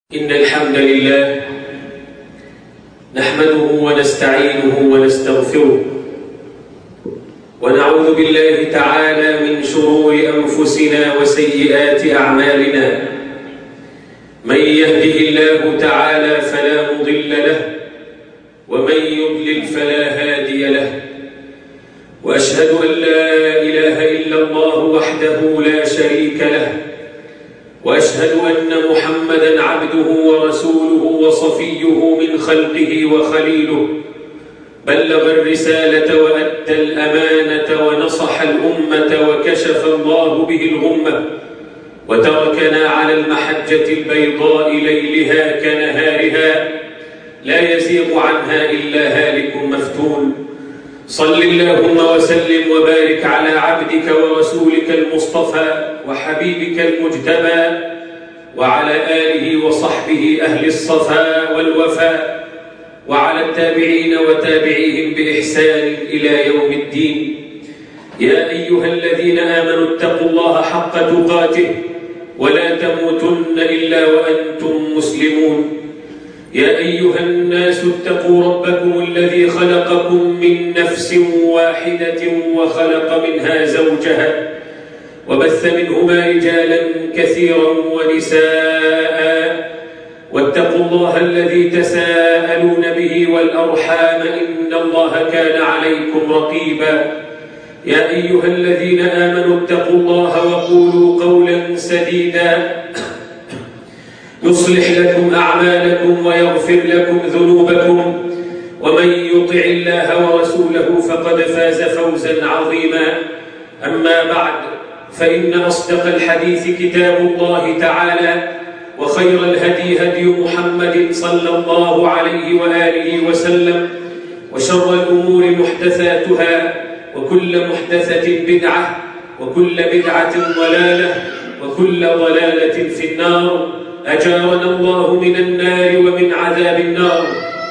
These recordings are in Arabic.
إن الحمد لله نحمده ونستعينه ونستغفره ونعوذ بالله تعالى من شرور أنفسنا وسيئات أعمالنا. من يهده الله تعالى فلا مضل له ومن يضلل فلا هادي له، وأشهد أن لا إله إلا الله وحده لا شريك له، وأشهد أن محمدًا عبده ورسوله وصفيه من خلقه وخليله، بلغ الرسالة وأدى الأمانة ونصح الأمة وكشف الله به الغمة، وتركنا على المحجة البيضاء ليلها كنهارها لا يزيغ عنها إلا هالك مفتون. صل اللهم وسلم وبارك على عبدك ورسولك المصطفى وحبيبك المجتبى وعلى آله وصحبه أهل الصفا والوفاء وعلى التابعين وتابعيهم بإحسان إلى يوم الدين. يا أيها الذين آمنوا اتقوا الله حق تقاته ولا تموتن إلا وأنتم مسلمون. يا أيها الناس اتقوا ربكم الذي خلقكم من نفس واحدة وخلق منها زوجها وبث منهما رجالا كثيرا ونساء، واتقوا الله الذي تساءلون به والأرحام إن الله كان عليكم رقيبا. يا أيها الذين آمنوا اتقوا الله وقولوا قولا سديدا يصلح لكم أعمالكم ويغفر لكم ذنوبكم، ومن يطع الله ورسوله فقد فاز فوزا عظيما. أما بعد، فإن أصدق الحديث كتاب الله تعالى، وخير الهدي هدي محمد صلى الله عليه وآله وسلم، وشر الأمور محدثاتها، وكل محدثة بدعة، وكل بدعة ضلالة، وكل ضلالة في النار. أجارنا الله من النار ومن عذاب النار.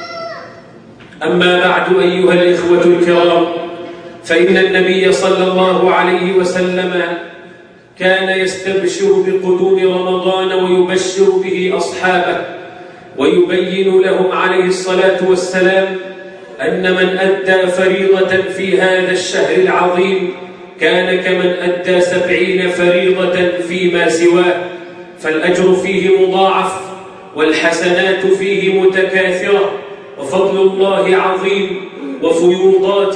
أما بعد أيها الإخوة الكرام، فإن النبي صلى الله عليه وسلم كان يستبشر بقدوم رمضان ويبشر به أصحابه، ويبين لهم عليه الصلاة والسلام أن من أدى فريضة في هذا الشهر العظيم كان كمن أدى 70 فريضة فيما سواه، فالأجر فيه مضاعف والحسنات فيه متكاثرة، وفضل الله عظيم، وفيوضات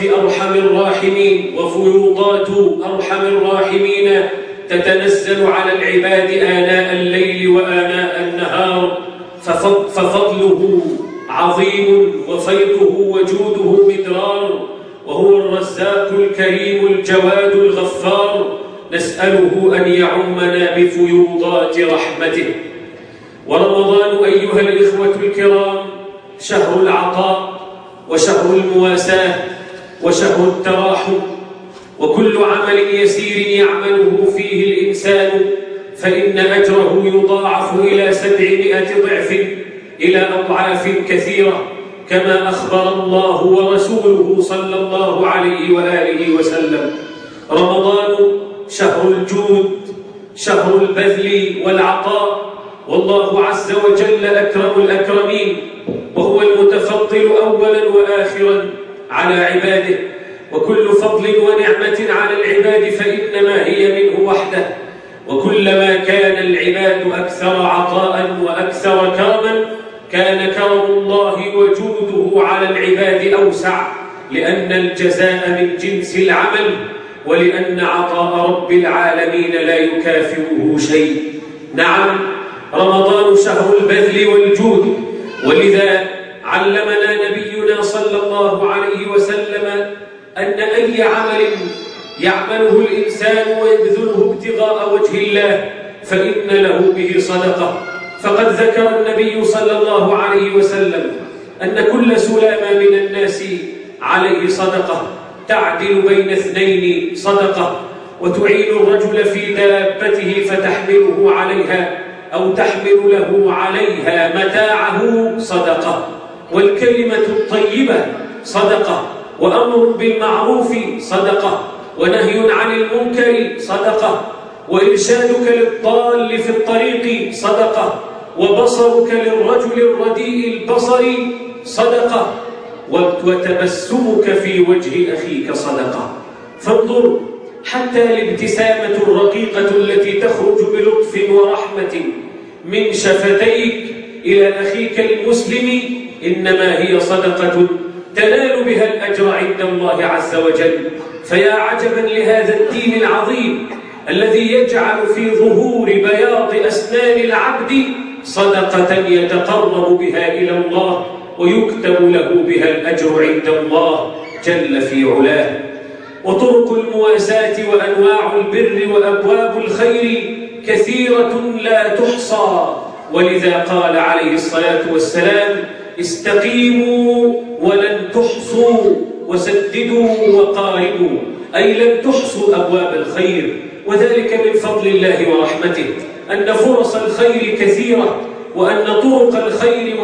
أرحم الراحمين تتنزل على العباد آناء الليل وآناء النهار، ففضله عظيم وفيضه وجوده مدرار، وهو الرزاق الكريم الجواد الغفار، نسأله أن يعمنا بفيوضات رحمته. ورمضان أيها الإخوة الكرام شهر العطاء وشهر المواساة وشهر التراحم، وكل عمل يسير يعمله فيه الإنسان فإن أجره يضاعف إلى 700 ضعف، إلى أضعاف كثيرة، كما أخبر الله ورسوله صلى الله عليه وآله وسلم. رمضان شهر الجود، شهر البذل والعطاء، والله عز وجل أكرم الأكرمين، وهو المتفضل أولا وآخرا على عباده، وكل فضل ونعمة على العباد فإنما هي منه وحده، وكلما كان العباد أكثر عطاء وأكثر كرما كان كرم الله وجوده على العباد أوسع، لأن الجزاء من جنس العمل، ولأن عطاء رب العالمين لا يكافئه شيء. نعم، رمضان شهر البذل والجود، ولذا علمنا نبينا صلى الله عليه وسلم أن أي عمل يعمله الإنسان ويبذله ابتغاء وجه الله فإن له به صدقة. فقد ذكر النبي صلى الله عليه وسلم أن كل سلامة من الناس عليه صدقة، تعدل بين 2 صدقة، وتعين الرجل في دابته فتحمله عليها أو تحمل له عليها متاعه صدقة، والكلمة الطيبة صدقة، وأمر بالمعروف صدقة، ونهي عن المنكر صدقة، وإرشادك للضال في الطريق صدقة، وبصرك للرجل الرديء البصر صدقة، وتبسمك في وجه أخيك صدقة. فانظر حتى الابتسامة الرقيقة التي تخرج بلطف ورحمة من شفتيك إلى أخيك المسلم إنما هي صدقة تنال بها الأجر عند الله عز وجل. فيا عجبا لهذا الدين العظيم الذي يجعل في ظهور بياض أسنان العبد صدقة يتقرب بها إلى الله ويكتب له بها الأجر عند الله جل في علاه. وطرق المواساة وأنواع البر وأبواب الخير كثيرة لا تحصى، ولذا قال عليه الصلاة والسلام: استقيموا ولن تحصوا، وسددوا وقاربوا، أي لن تحصوا أبواب الخير. وذلك من فضل الله ورحمته أن فرص الخير كثيرة، وأن طرق الخير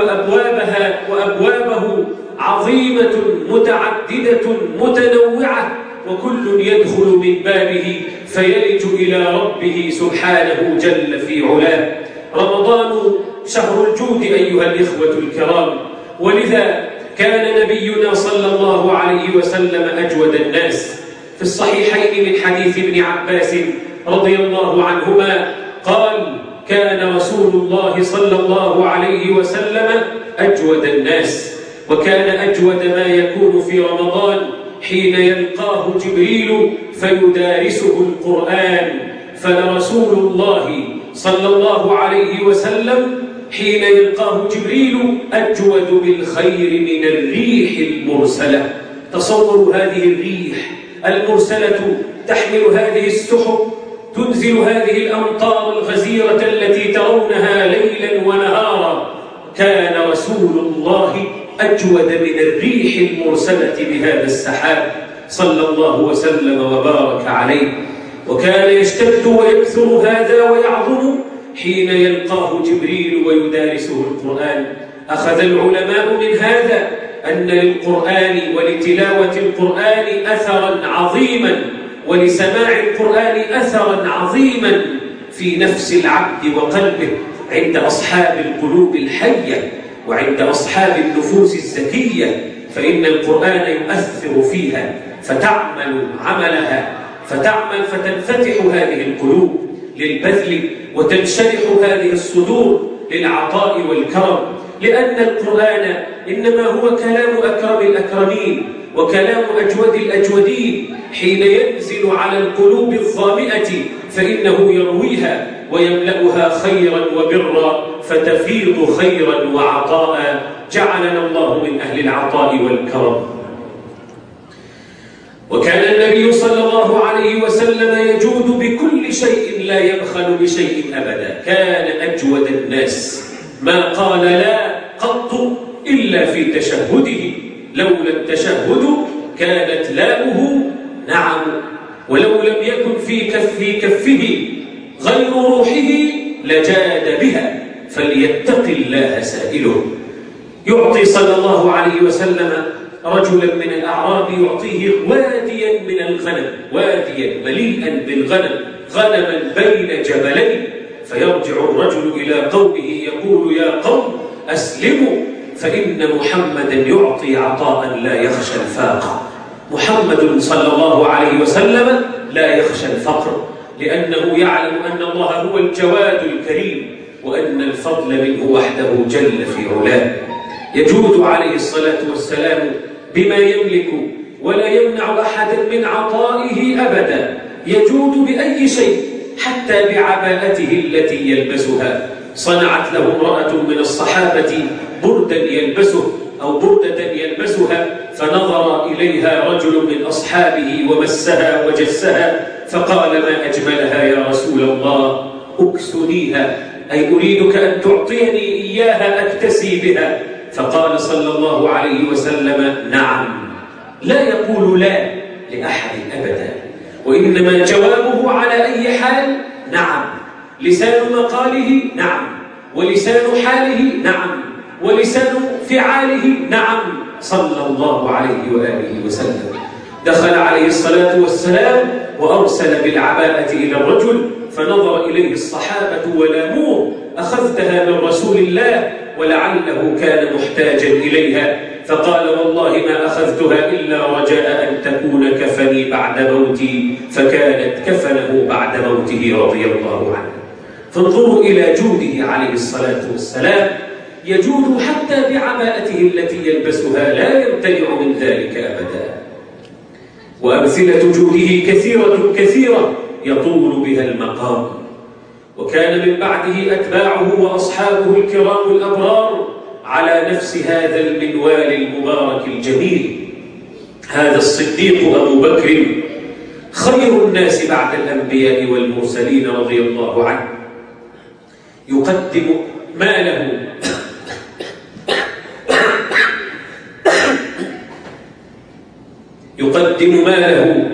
وأبوابه عظيمة متعددة متنوعة، وكل يدخل من بابه فيلج إلى ربه سبحانه جل في علاه. رمضان شهر الجود أيها الإخوة الكرام، ولذا كان نبينا صلى الله عليه وسلم أجود الناس. في الصحيحين من حديث ابن عباس رضي الله عنهما قال: كان رسول الله صلى الله عليه وسلم أجود الناس، وكان أجود ما يكون في رمضان حين يلقاه جبريل فيدارسه القرآن. فلرسول الله صلى الله عليه وسلم حين يلقاه جبريل أجود بالخير من الريح المرسلة. تصوروا هذه الريح المرسلة تحمل هذه السحب، تنزل هذه الأمطار الغزيرة التي ترونها ليلا ونهارا. كان رسول الله أجود من الريح المرسلة بهذا السحاب صلى الله وسلم وبارك عليه. وكان يشتد ويكثر هذا ويعظم حين يلقاه جبريل ويدارسه القرآن. أخذ العلماء من هذا أن للقرآن ولتلاوة القرآن أثرا عظيما، ولسماع القرآن أثرا عظيما في نفس العبد وقلبه عند أصحاب القلوب الحية وعند أصحاب النفوس الزكية، فإن القرآن يؤثر فيها فتعمل عملها، فتنفتح هذه القلوب للبذل، وتنشرح هذه الصدور للعطاء والكرم، لأن القرآن إنما هو كلام أكرم الأكرمين وكلام أجود الأجودين. حين ينزل على القلوب الظامئة فإنه يرويها ويملأها خيرا وبرا، فتفيض خيرا وعطاء. جعلنا الله من أهل العطاء والكرم. وكان النبي صلى الله عليه وسلم يجود بكل شيء لا يبخل بشيء أبدا. كان أجود الناس، ما قال لا قط إلا في تشهده. لولا التشهد كانت لاؤه نعم، ولو لم يكن في كفه غير روحه لجاد بها، فليتق الله سائله. يعطي صلى الله عليه وسلم رجلا من الأعراب، يعطيه واديا من الغنم، واديا مليئا بالغنم، غنما بين جبلين. فيرجع الرجل إلى قومه يقول: يا قوم أسلموا، فإن محمدا يعطي عطاء لا يخشى الفاقة. محمد صلى الله عليه وسلم لا يخشى الفقر، لأنه يعلم أن الله هو الجواد الكريم، وأن الفضل منه وحده جل في علاه. يجود عليه الصلاة والسلام بما يملك، ولا يمنع أحدا من عطائه أبدا. يجود بأي شيء، حتى بعباءته التي يلبسها. صنعت له امرأة من الصحابة بردا يلبسه أو بردة يلبسها، فنظر إليها رجل من أصحابه ومسها وجسها، فقال: ما أجملها يا رسول الله، أكسنيها، أي أريدك أن تعطيني إياها أكتسي بها. فقال صلى الله عليه وسلم: نعم. لا يقول لا لأحد أبدا، وإنما جوابه على أي حال نعم. لسان مقاله نعم، ولسان حاله نعم، ولسان فعاله نعم، صلى الله عليه وآله وسلم. دخل عليه الصلاة والسلام وأرسل بالعباءة إلى الرجل، فنظر إليه الصحابة ولاموه: أخذتها من رسول الله؟ ولعله كان محتاجا إليها، فقال: والله ما أخذتها إلا رجاء أن تكون كفني بعد موتي، فكانت كفنه بعد موته رضي الله عنه. فانظروا إلى جوده عليه الصلاة والسلام، يجود حتى بعباءته التي يلبسها، لا يمتنع من ذلك أبدا. وأمثلة جوده كثيرة يطول بها المقام. وكان من بعده أتباعه وأصحابه الكرام الأبرار على نفس هذا المنوال المبارك الجميل. هذا الصديق أبو بكر خير الناس بعد الأنبياء والمرسلين رضي الله عنه، يقدم ماله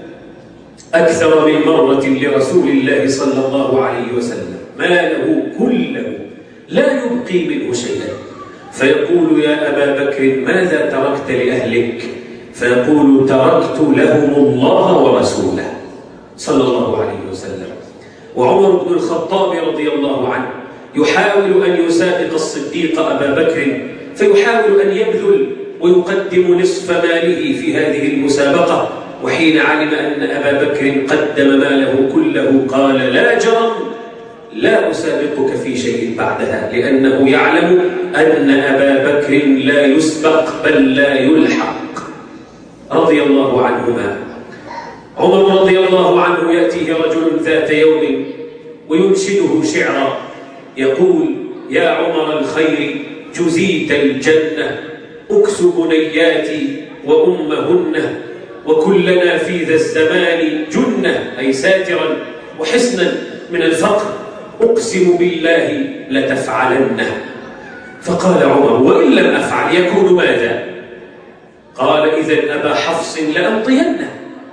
أكثر من مرة لرسول الله صلى الله عليه وسلم، ماله كله لا يبقي منه شيئا. فيقول: يا أبا بكر ماذا تركت لأهلك؟ فيقول: تركت لهم الله ورسوله صلى الله عليه وسلم. وعمر بن الخطاب رضي الله عنه يحاول أن يسابق الصديق أبا بكر، فيحاول أن يبذل ويقدم نصف ماله في هذه المسابقة. وحين علم أن أبا بكر قدم ماله كله قال: لا جرم، لا أسابقك في شيء بعدها، لأنه يعلم أن أبا بكر لا يسبق بل لا يلحق رضي الله عنهما. عمر رضي الله عنه يأتيه رجل ذات يوم وينشده شعرا يقول: يا عمر الخير جزيت الجنة، أكس بنياتي وأمهن، وكلنا في ذا الزمان جنة، أي ساترا وحسنا من الفقر، أقسم بالله لتفعلنه. فقال عمر: وإن لم أفعل يكون ماذا؟ قال: إذن أبا حفص لأمضينه،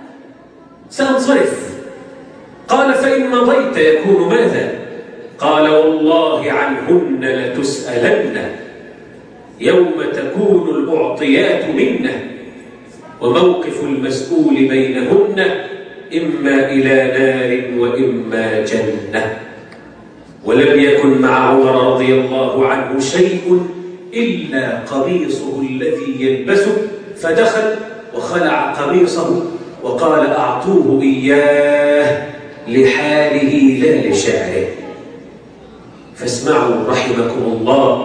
سأنصرف. قال: فإن مضيت يكون ماذا؟ قال: والله عنهن لتسألن يوم تكون الأعطيات منه، وموقف المسؤول بينهن إما إلى نار وإما جنة. ولم يكن مع عمر رضي الله عنه شيء إلا قميصه الذي يلبسه، فدخل وخلع قميصه وقال: أعطوه إياه لحاله لا لشعره. فاسمعوا رحمكم الله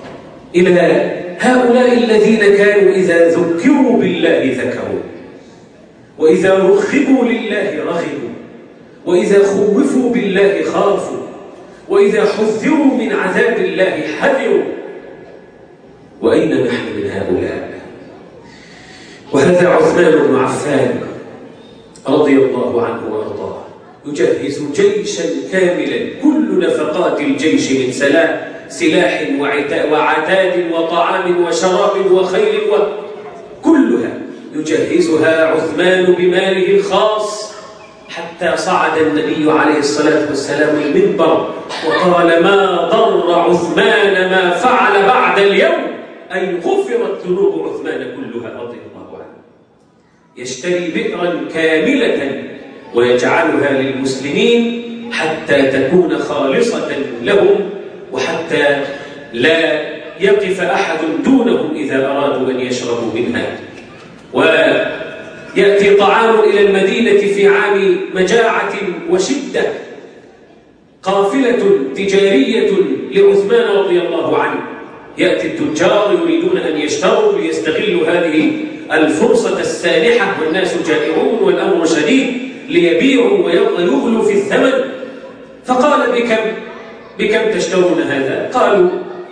إلى هؤلاء الذين كانوا إذا ذكروا بالله ذكروا، وإذا رغبوا لله رغبوا، وإذا خوفوا بالله خافوا، وإذا حذروا من عذاب الله حذروا. وأين نحن من هؤلاء؟ وهذا عثمان بن عفان رضي الله عنه وأرضاه يجهز جيشا كاملا، كل نفقات الجيش من سلاح وعتاد وطعام وشراب وخيل كلها يجهزها عثمان بماله الخاص، حتى صعد النبي عليه الصلاة والسلام المنبر وقال: ما ضر عثمان ما فعل بعد اليوم، أي غفرت ذنوب عثمان كلها رضي الله عنه. يشتري بئرا كاملة ويجعلها للمسلمين حتى تكون خالصة لهم، وحتى لا يقف أحد دونهم إذا أرادوا أن يشربوا منها. ويأتي طعام إلى المدينة في عام مجاعة وشدة، قافلة تجارية لعثمان رضي الله عنه، يأتي التجار يريدون أن يشتروا ليستغلوا هذه الفرصة السانحة، والناس جائعون والأمر شديد، ليبيعوا ويغلوا في الثمن. فقال: بكم تشترون هذا؟ قالوا: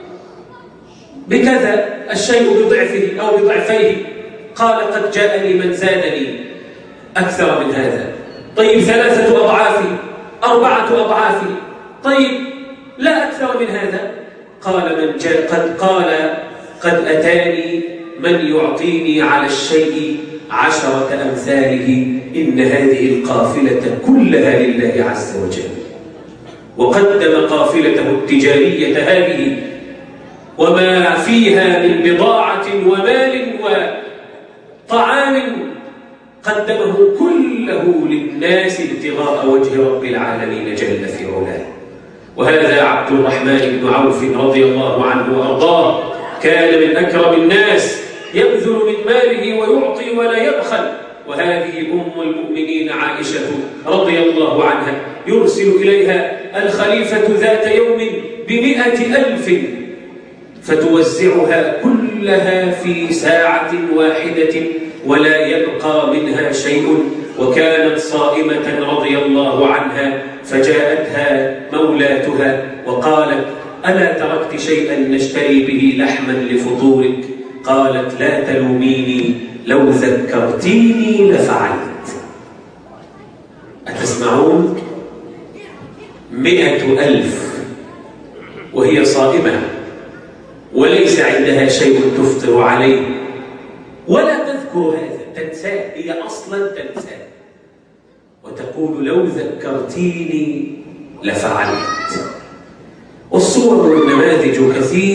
بكذا، الشيء بضعفه أو بضعفيه. قال: قد جاءني من زادني أكثر من هذا. طيب، 3 أضعاف، 4 أضعاف، طيب لا أكثر من هذا. قد أتاني من يعطيني على الشيء 10 أمثاله، إن هذه القافلة كلها لله عز وجل. وقدم قافلته التجارية هذه وما فيها من بضاعة ومال وطعام قدمه كله للناس ابتغاء وجه رب العالمين جل في علاه. وهذا عبد الرحمن بن عوف رضي الله عنه وأرضاه كان من أكرم الناس، يبذل من ماله ويعطي ولا يبخل. وهذه أم المؤمنين عائشة رضي الله عنها يرسل إليها الخليفة ذات يوم ب100,000 فتوزعها كلها في ساعة واحدة ولا يبقى منها شيء. وكانت صائمة رضي الله عنها، فجاءتها مولاتها وقالت: ألا تركت شيئا نشتري به لحما لفطورك؟ قالت: لا تلوميني، لو ذكرتيني لفعلت. أتسمعون؟ 100,000 وهي صائمة وليس عندها شيء تفطر عليه ولا تذكر هذا، تنساه، هي أصلا تنساه، وتقول: لو ذكرتيني لفعلت. والصور والنماذج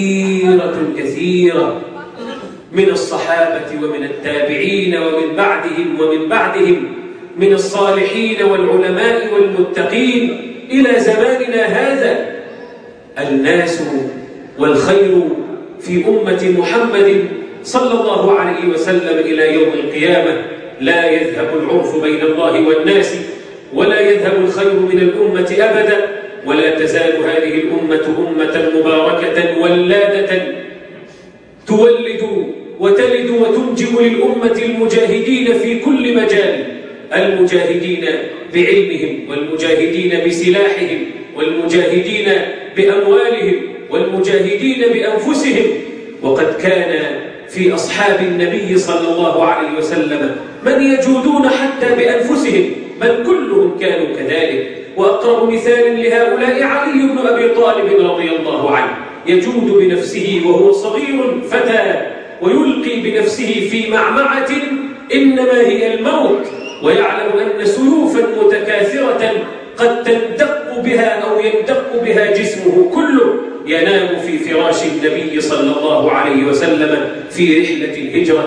كثيرة من الصحابة ومن التابعين ومن بعدهم من الصالحين والعلماء والمتقين إلى زماننا هذا. الناس والخير في أمة محمد صلى الله عليه وسلم إلى يوم القيامة لا يذهب العرف بين الله والناس، ولا يذهب الخير من الأمة أبدا، ولا تزال هذه الأمة أمة مباركة ولادة تولد وتلد وتنجب للأمة المجاهدين في كل مجال، المجاهدين بعلمهم، والمجاهدين بسلاحهم، والمجاهدين بأموالهم، والمجاهدين بأنفسهم. وقد كان في أصحاب النبي صلى الله عليه وسلم من يجودون حتى بأنفسهم، بل كلهم كانوا كذلك. وأقرب مثال لهؤلاء علي بن أبي طالب رضي الله عنه، يجود بنفسه وهو صغير فتى، ويلقي بنفسه في معمعة إنما هي الموت، ويعلم أن سيوفا متكاثرة قد تندق بها أو يندق بها جسمه كله، ينام في فراش النبي صلى الله عليه وسلم في رحلة الهجرة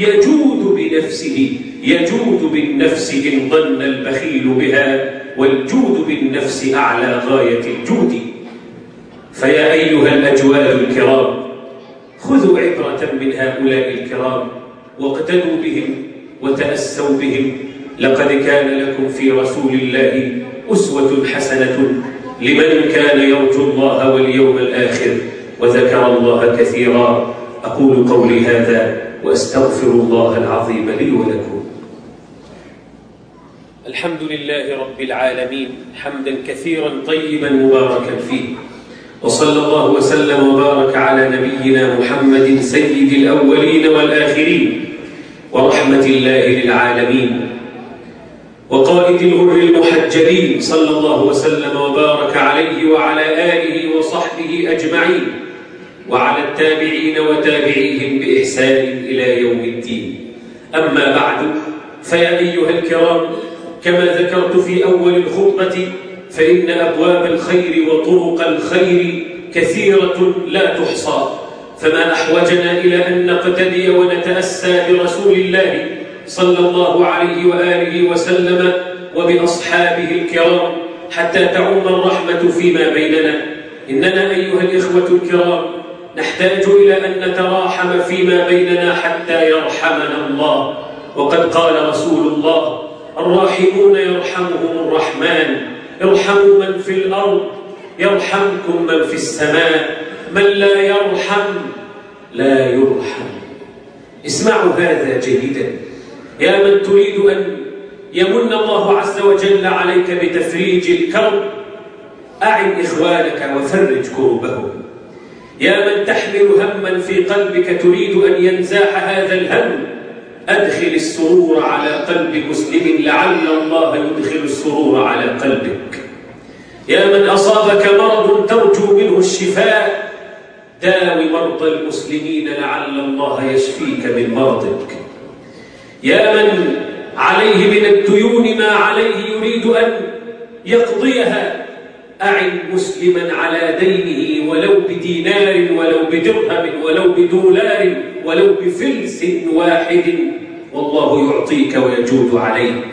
يجود بالنفس إن ظن البخيل بها، والجود بالنفس أعلى غاية الجود. فيا أيها الأجواد الكرام، خذوا عبرة من هؤلاء الكرام واقتدوا بهم وتأسوا بهم. لقد كان لكم في رسول الله أسوة حسنة لمن كان يرجو الله واليوم الآخر وذكر الله كثيرا. أقول قولي هذا وأستغفر الله العظيم لي ولكم. الحمد لله رب العالمين، حمدا كثيرا طيبا مباركا فيه، وصلى الله وسلم وبارك على نبينا محمد سيد الأولين والآخرين ورحمة الله للعالمين، وقائد الغر المحجلين، صلى الله وسلم وبارك عليه وعلى آله وصحبه أجمعين، وعلى التابعين وتابعيهم بإحسان إلى يوم الدين. أما بعد، فيا أيها الكرام، كما ذكرت في أول الخطبة، فإن أبواب الخير وطرق الخير كثيرة لا تحصى، فما أحوجنا إلى أن نقتدي ونتأسى برسول الله صلى الله عليه وآله وسلم وبأصحابه الكرام حتى تعم الرحمة فيما بيننا. إننا أيها الإخوة الكرام نحتاج إلى أن نتراحم فيما بيننا حتى يرحمنا الله. وقد قال رسول الله: الراحمون يرحمهم الرحمن، ارحموا من في الأرض يرحمكم من في السماء، من لا يرحم لا يرحم. اسمعوا هذا جيدا يا من تريد أن يمن الله عز وجل عليك بتفريج الكرب، أعن إخوانك وفرج كربهم. يا من تحمل هما في قلبك تريد أن ينزاح هذا الهم، أدخل السرور على قلب مسلم لعل الله يدخل السرور على قلبك. يا من أصابك مرض ترجو منه الشفاء، داوي مرضى المسلمين لعل الله يشفيك من مرضك. يا من عليه من الديون ما عليه يريد أن يقضيها، أعن مسلما على دينه ولو بدينار ولو بدرهم ولو بدولار ولو بفلس واحد والله يعطيك ويجود عليك.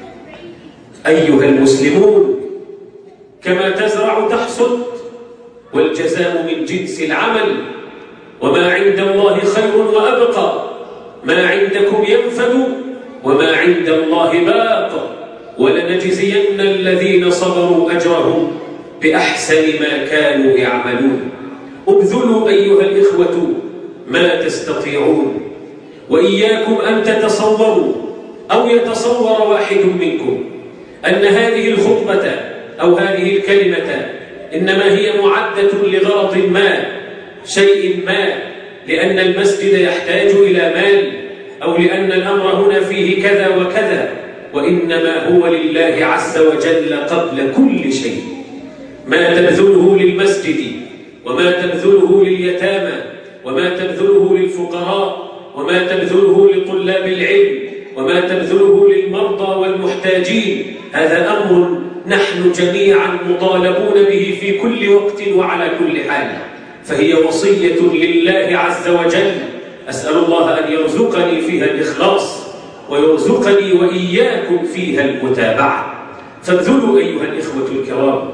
أيها المسلمون، كما تزرع تحصد، والجزاء من جنس العمل، وما عند الله خير وأبقى، ما عندكم ينفد وما عند الله باق، ولنجزين الذين صبروا أجرهم بأحسن ما كانوا يعملون. ابذلوا أيها الإخوة ما تستطيعون، وإياكم أن تتصوروا أو يتصور واحد منكم أن هذه الخطبة أو هذه الكلمة إنما هي معدة لغرض ما، شيء ما، لأن المسجد يحتاج إلى مال، أو لأن الأمر هنا فيه كذا وكذا، وإنما هو لله عز وجل قبل كل شيء. ما تبذله للمسجد وما تبذله لليتامى وما تبذله للفقراء وما تبذله لطلاب العلم وما تبذله للمرضى والمحتاجين، هذا أمر نحن جميعا مطالبون به في كل وقت وعلى كل حال، فهي وصية لله عز وجل. أسأل الله أن يرزقني فيها الإخلاص ويرزقني وإياكم فيها المتابعة. فابذلوا أيها الإخوة الكرام،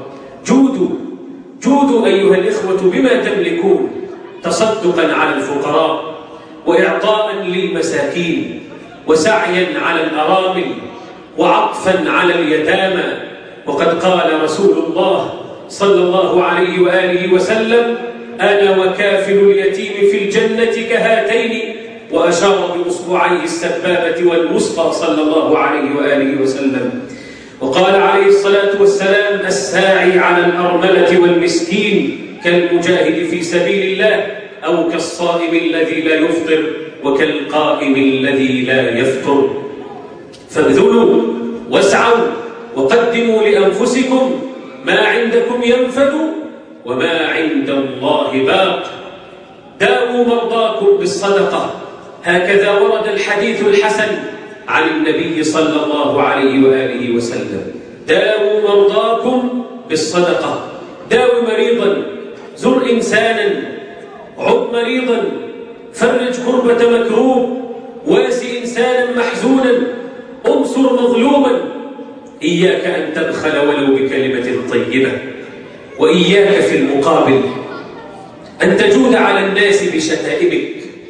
جودوا أيها الإخوة بما تملكون، تصدقا على الفقراء، وإعطاء للمساكين، وسعيا على الأرامل، وعطفا على اليتامى. وقد قال رسول الله صلى الله عليه وآله وسلم: أنا وكافل اليتيم في الجنة كهاتين، وأشار بأصبعيه السبابة والوسطى صلى الله عليه وآله وسلم. وقال عليه الصلاة والسلام: الساعي على الأرملة والمسكين كالمجاهد في سبيل الله، أو كالصائم الذي لا يفطر وكالقائم الذي لا يفطر. فابذلوا واسعوا وقدموا لأنفسكم، ما عندكم ينفد وما عند الله باق. داووا مرضاكم بالصدقة، هكذا ورد الحديث الحسن عن النبي صلى الله عليه وآله وسلم: داووا مرضاكم بالصدقة. داوي مريضا، زر إنسانا، عد مريضا، فرج كربة مكروب، واسي إنسانا محزونا، انصر مظلوما. إياك أن تبخل ولو بكلمة طيبة، وإياك في المقابل أن تجود على الناس بشتائمك.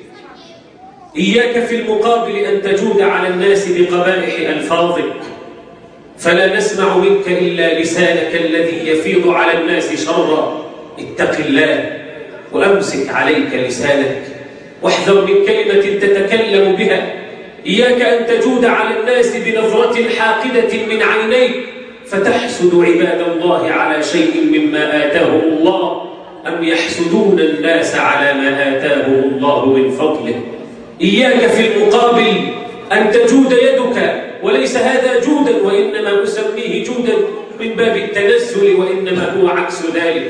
إياك في المقابل أن تجود على الناس بقبائح ألفاظك، فلا نسمع منك إلا لسانك الذي يفيض على الناس شرا. اتق الله وأمسك عليك لسانك، واحذر من كلمة تتكلم بها. إياك أن تجود على الناس بنظرة حاقدة من عينيك فتحسد عباد الله على شيء مما آتاهم الله، أم يحسدون الناس على ما آتاهم الله من فضله. إياك في المقابل أن تجود يدك، وليس هذا جودا، وإنما أسميه جودا من باب التنزل، وإنما هو عكس ذلك.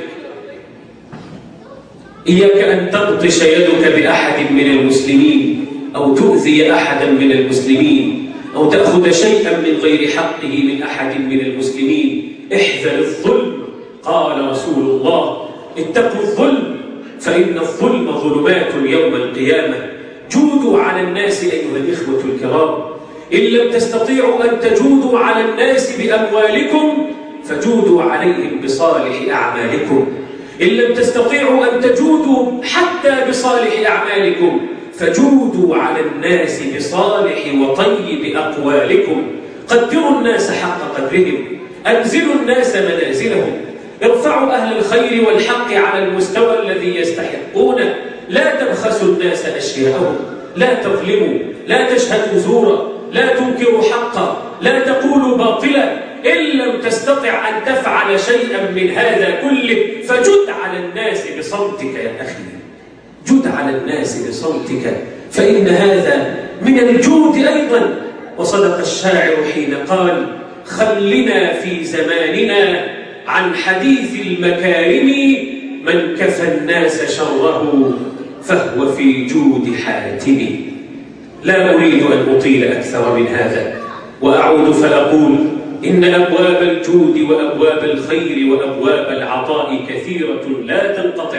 إياك أن تبطش يدك بأحد من المسلمين، أو تؤذي أحدا من المسلمين، أو تأخذ شيئا من غير حقه من أحد من المسلمين. احذر الظلم. قال رسول الله: اتقوا الظلم فإن الظلم ظلمات يوم القيامة. جودوا على الناس أيها الإخوة الكرام. إن لم تستطيعوا أن تجودوا على الناس بأموالكم فجودوا عليهم بصالح أعمالكم. إن لم تستطيعوا أن تجودوا حتى بصالح أعمالكم فجودوا على الناس بصالح وطيب أقوالكم. قدروا الناس حق قدرهم، أنزلوا الناس منازلهم، ارفعوا أهل الخير والحق على المستوى الذي يستحقونه. لا تبخسوا الناس أشياءهم، لا تظلموا، لا تشهدوا زورا، لا تنكروا حقا، لا تقولوا باطلا. إن لم تستطع أن تفعل شيئا من هذا كله فجد على الناس بصوتك يا أخي، جد على الناس بصوتك، فإن هذا من الجود أيضا. وصدق الشاعر حين قال: خلنا في زماننا عن حديث المكارم، من كفى الناس شره فهو في جود حاتم. لا أريد أن أطيل أكثر من هذا، وأعود فأقول: إن أبواب الجود وأبواب الخير وأبواب العطاء كثيرة لا تنقطع،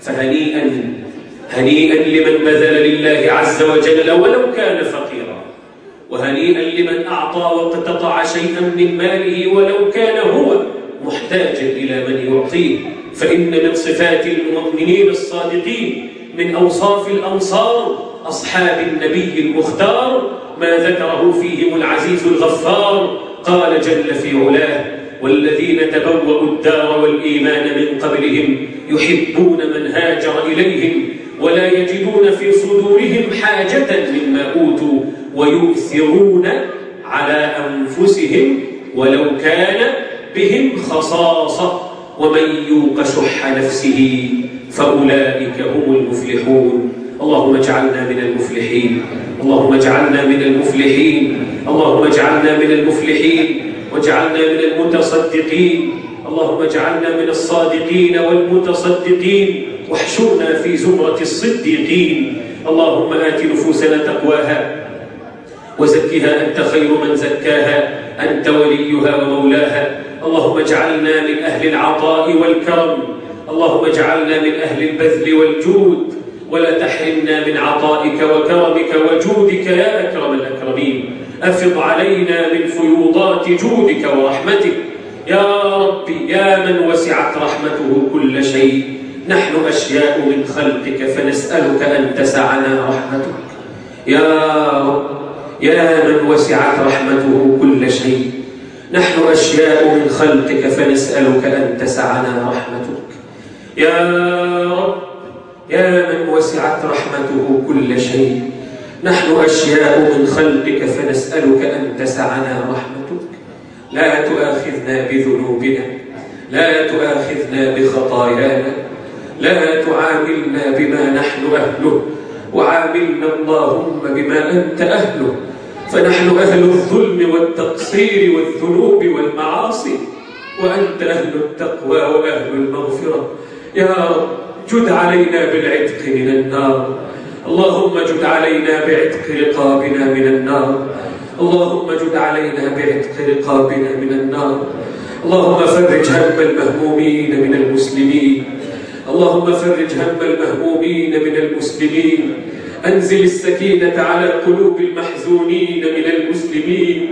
فهنيئا لمن بذل لله عز وجل ولو كان فقيرا، وهنيئا لمن أعطى واقتطع شيئا من ماله ولو كان هو محتاجا إلى من يعطيه، فإن من صفات المؤمنين الصادقين من أوصاف الأنصار أصحاب النبي المختار ما ذكره فيهم العزيز الغفار. قال جل في علاه: والذين تبوأوا الدار والإيمان من قبلهم يحبون من هاجر إليهم ولا يجدون في صدورهم حاجة مما أوتوا ويؤثرون على أنفسهم ولو كان بهم خصاصة ومن يوق شح نفسه فأولئك هم المفلحون. اللهم اجعلنا من المفلحين، اللهم اجعلنا من المفلحين، اللهم اجعلنا من المفلحين واجعلنا من المتصدقين، اللهم اجعلنا من الصادقين والمتصدقين واحشرنا في زمرة الصديقين. اللهم آت نفوسنا تقواها وزكها أنت خير من زكاها، أنت وليها ومولاها. اللهم اجعلنا من أهل العطاء والكرم، اللهم اجعلنا من أهل البذل والجود، ولا تحرمنا من عطائك وكرمك وجودك يا أكرم الأكرمين. أفض علينا من فيوضات جودك ورحمتك يا ربي يا من وسعت رحمته كل شيء. نحن أشياء من خلقك فنسألك أن تسعنا رحمتك يا رب يا من وسعت رحمته كل شيء. نحن أشياء من خلقك فنسألك أن تسعنا رحمتك يا رب يا من وسعت رحمته كل شيء. نحن أشياء من خلقك فنسألك أن تسعنا رحمتك. لا تؤاخذنا بذنوبنا، لا تؤاخذنا بخطايانا، لا تعاملنا بما نحن أهله، وعاملنا اللهم بما أنت أهله، فنحن أهل الظلم والتقصير والذنوب والمعاصي، وأنت أهل التقوى وأهل المغفرة. يا رب جد علينا بالعتق من النار، اللهم جد علينا بعتق رقابنا من النار، اللهم جد علينا بعتق رقابنا من النار. اللهم فرج هم المهمومين من المسلمين، اللهم فرج هم المهمومين من المسلمين. أنزل السكينة على قلوب المحزونين من المسلمين،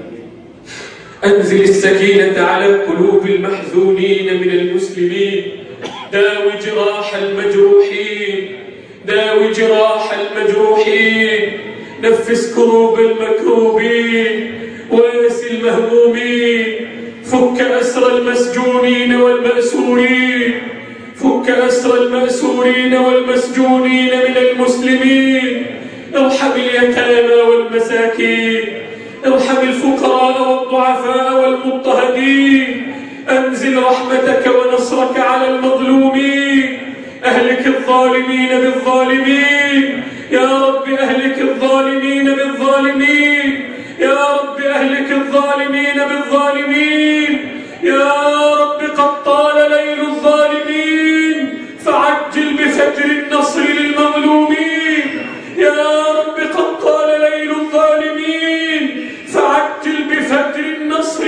أنزل السكينة على قلوب المحزونين من المسلمين. داوي جراح المجروحين، داوي جراح المجروحين، نفس كروب المكروبين، واسي المهمومين، فك أسر المسجونين والمأسورين، فك أسر المأسورين والمسجونين من المسلمين. ارحم اليتامى والمساكين، ارحم الفقراء والضعفاء والمضطهدين. أنزل رحمتك ونصرك على المظلومين، أهلك الظالمين بالظالمين يا رب، أهلك الظالمين بالظالمين يا رب، أهلك الظالمين بالظالمين يا رب. قد طال ليل الظالمين فعجل بفجر النصر للمظلومين يا رب. قد طال ليل الظالمين فعجل بفجر النصر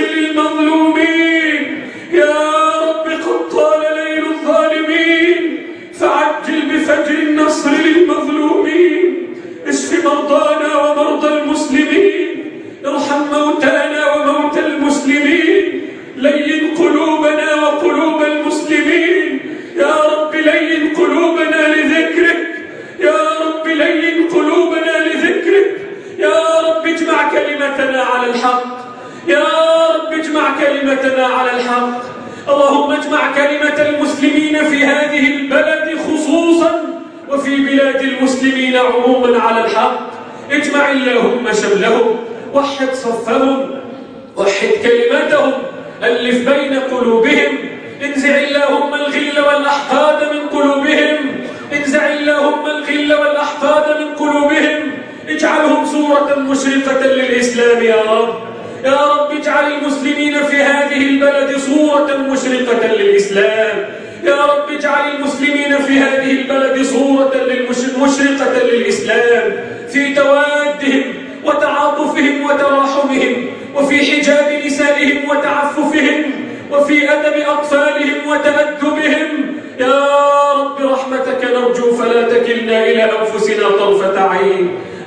للمظلومين يا رب. قد طال ليل الظالمين فعجل بفجر النصر للمظلومين. اشف مرضانا ومرضى المسلمين، ارحم موتانا وموتى المسلمين، لين قلوبنا وقلوب المسلمين يا رب. لين قلوبنا لذكرك يا رب، لين قلوبنا لذكرك يا رب. اجمع كلمتنا على الحق يا رب، اجمع كلمتنا على الحق. اللهم اجمع كلمة المسلمين في هذه البلد خصوصا وفي بلاد المسلمين عموما على الحق. اجمع اللهم شملهم، وحد صفهم، وحد كلمتهم، ألف بين قلوبهم. انزع اللهم الغل والأحقاد من قلوبهم، انزع اللهم الغل والأحقاد من قلوبهم. اجعلهم صورة مشرقة للإسلام يا رب يا رب. اجعل المسلمين في هذه البلد صورة مشرقة للإسلام يا رب. اجعل المسلمين في هذه البلد صورة مشرقة للإسلام، في توادهم وتعاطفهم وتراحمهم، وفي حجاب نسائهم وتعففهم، وفي أدب أطفالهم وتأدبهم يا رب. رحمتك نرجو فلا تكلنا إلى أنفسنا طرفة عين.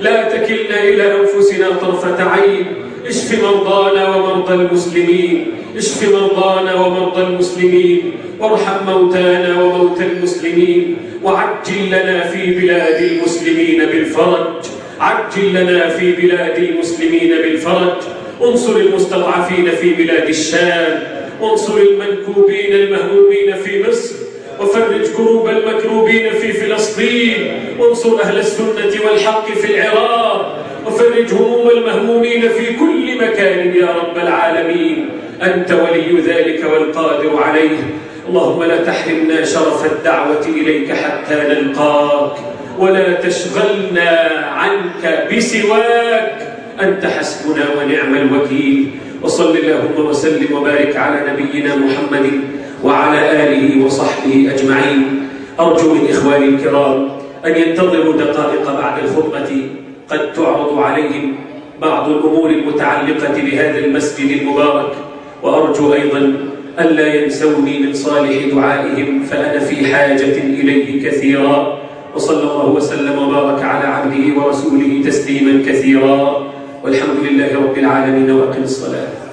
لا تكلنا إلى أنفسنا طرفة عين. اشف مرضانا ومرضى المسلمين، اشف مرضانا ومرضى المسلمين، وارحم موتانا وموتى المسلمين، وعجل لنا في بلاد المسلمين بالفرج، عجل لنا في بلاد المسلمين بالفرج. انصر المستضعفين في بلاد الشام، وانصر المنكوبين المهمومين في مصر، وفرج كروب المكروبين في فلسطين، وانصر أهل السنة والحق في العراق، وفرج هموم المهمومين في كل مكان يا رب العالمين. أنت ولي ذلك والقادر عليه. اللهم لا تحرمنا شرف الدعوة إليك حتى نلقاك، ولا تشغلنا عنك بسواك، أنت حسبنا ونعم الوكيل. وصل اللهم وسلم وبارك على نبينا محمد وعلى آله وصحبه أجمعين. أرجو من إخواني الكرام أن ينتظروا دقائق بعد الخطبة، قد تعرض عليهم بعض الأمور المتعلقة بهذا المسجد المبارك، وأرجو أيضا ألا ينسوني من صالح دعائهم، فأنا في حاجة إليه كثيرا. وصلى الله وسلم وبارك على عبده ورسوله تسليما كثيرا، والحمد لله رب العالمين، وأقم الصلاة.